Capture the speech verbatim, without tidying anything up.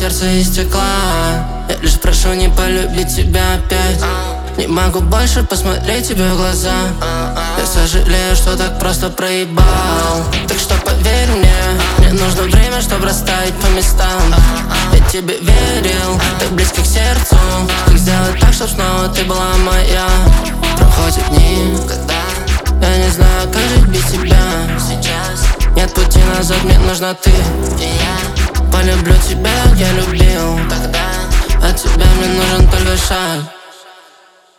сердце из стекла. Я лишь прошу не полюбить тебя опять. Не могу больше посмотреть тебе в глаза. Я сожалею, что так просто проебал. Так что поверь мне, мне нужно время, чтобы расставить по местам. Я тебе верил, ты близко к сердцу. Как сделать так, чтоб снова ты была моя? Проходят дни, когда я не знаю, как жить без тебя. Сейчас нет пути назад, мне нужна ты. И я полюблю тебя, как я любил тогда. От тебя мне нужен только шаг.